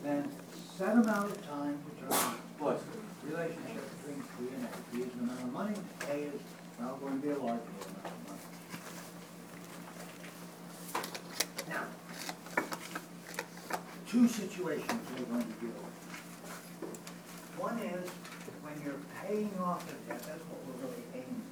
then set amount of time determines what the relationship between P and A. P is the amount of money, A is now going to be a larger amount of money. Now, two situations we're going to deal with. One is when you're paying off the debt, that's what we're really aiming